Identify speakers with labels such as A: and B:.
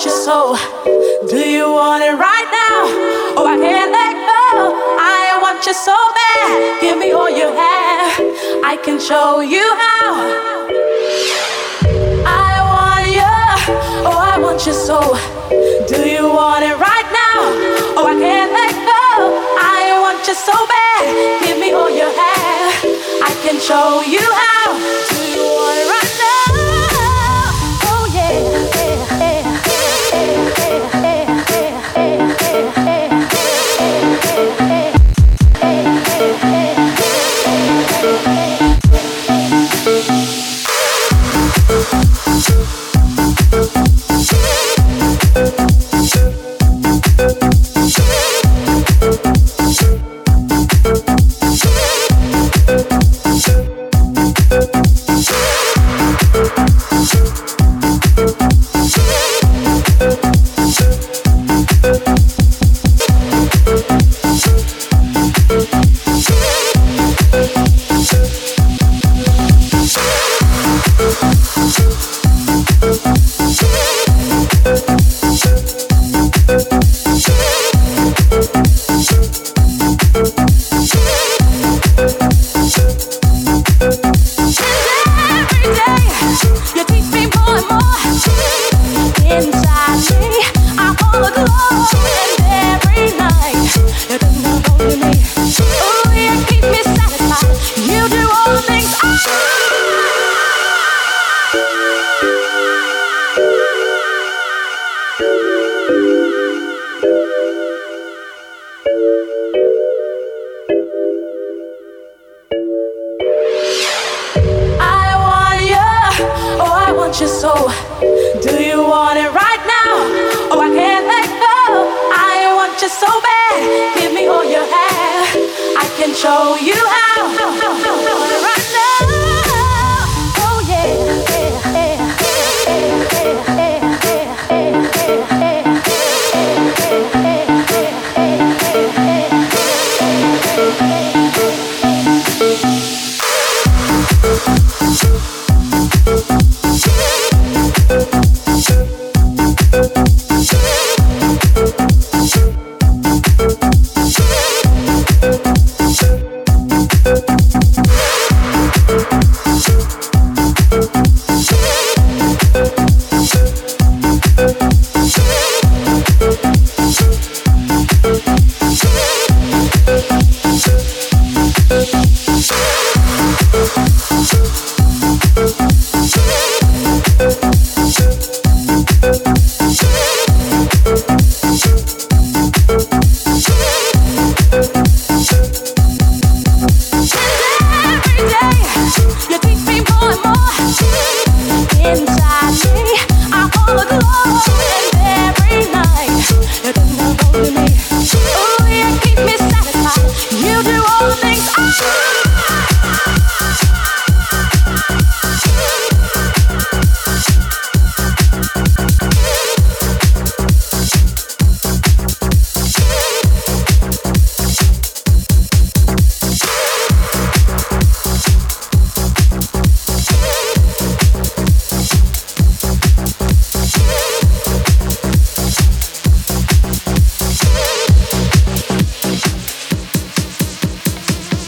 A: want you so. Do you want it right now? Oh, I can't let go. I want you so bad. Give me all you have. I can show you how. I want you. Oh, I want you so. Do you want it right now? Oh, I can't let go. I want you so bad. Give me all you have. I can show you how. Do you want it right now? Oh yeah. You so. Do you want it right now? Oh, I can't let go. I want you so bad. Give me all you have. I can show you how. Right now. Oh yeah.
B: We'll be right back.